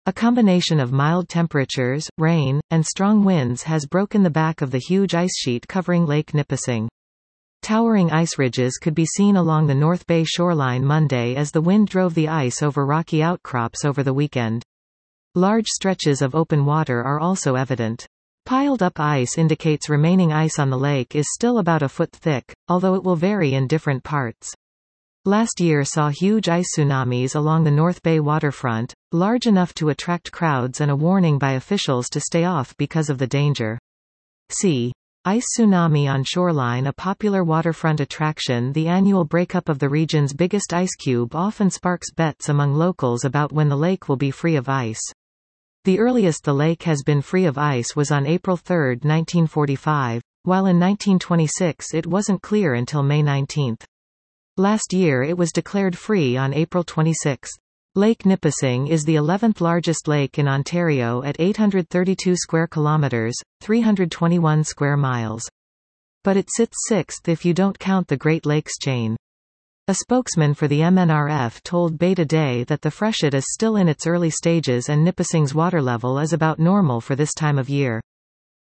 A combination of mild temperatures, rain, and strong winds has broken the back of the huge ice sheet covering Lake Nipissing. Towering ice ridges could be seen along the North Bay shoreline Monday as the wind drove the ice over rocky outcrops over the weekend. Large stretches of open water are also evident. Piled-up ice indicates remaining ice on the lake is still about a foot thick, although it will vary in different parts. Last year saw huge ice tsunamis along the North Bay waterfront, large enough to attract crowds and a warning by officials to stay off because of the danger. See Ice tsunami on shoreline. A popular waterfront attraction, the annual breakup of the region's biggest ice cube often sparks bets among locals about when the lake will be free of ice. The earliest the lake has been free of ice was on April 3, 1945, while in 1926 it wasn't clear until May 19. Last year it was declared free on April 26. Lake Nipissing is the 11th largest lake in Ontario at 832 square kilometers, 321 square miles. But it sits sixth if you don't count the Great Lakes chain. A spokesman for the MNRF told Bay Today that the freshet is still in its early stages and Nipissing's water level is about normal for this time of year.